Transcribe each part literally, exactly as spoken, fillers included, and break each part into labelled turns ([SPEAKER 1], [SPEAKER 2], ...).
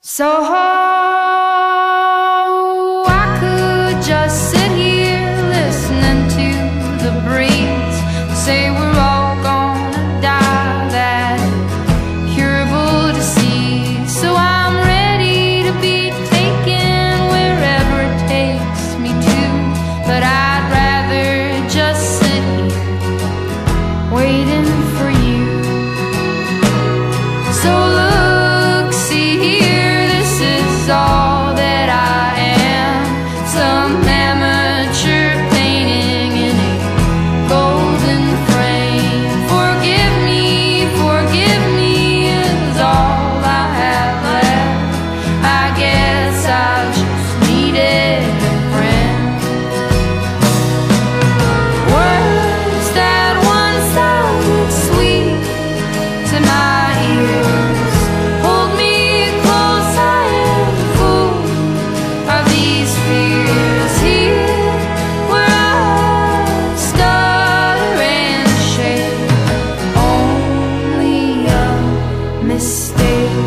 [SPEAKER 1] So I could just sit here listening to the breeze say we're all gonna die, that curable disease. So I'm ready to be taken wherever it takes me to, but I'd rather just sit here waiting for you. So look, see here, this is all that I am, some amateur painting in a golden frame. Forgive me, forgive me is all I have left. I guess I just needed a friend. Words that once sounded sweet to my ears, hold me close, I am full of these fears. Here where I stutter and shake, only a mistake.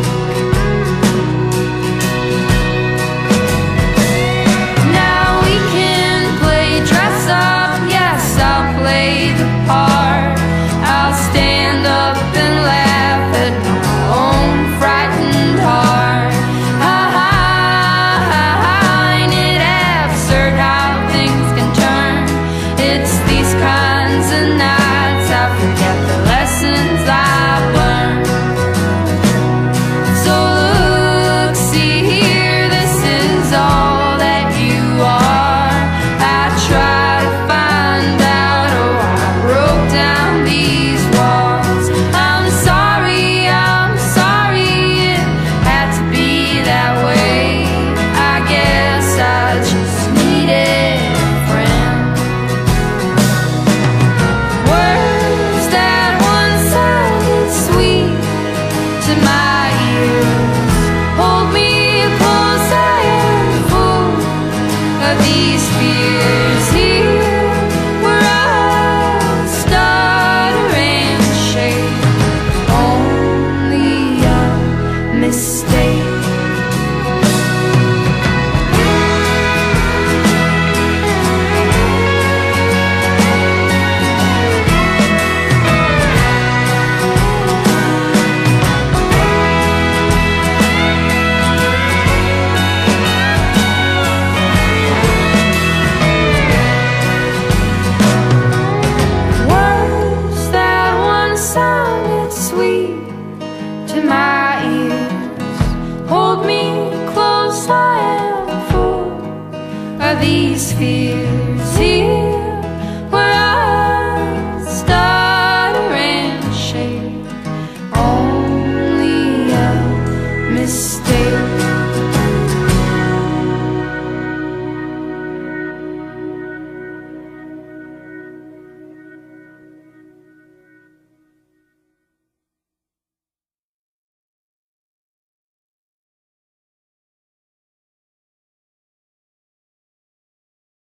[SPEAKER 1] Now we can play dress up, yes, I'll play the part. I'll stand up and laugh at my own frightened heart. Ha ha ha ha, ain't it absurd how things can turn? It's these kinds of nights I forget the lessons I've learned. So look, see here, this is all that you are. I try to find out, oh, I broke down these walls. I'm sorry, I'm sorry, it had to be that way. I guess I just needed a friend. Words that once sounded sweet to my ears, hold me close, I am full of these fears. Here where I stutter and shake, only a mistake. Words that once sounded sweet to my ears, hold me close, I am full of these fears. Here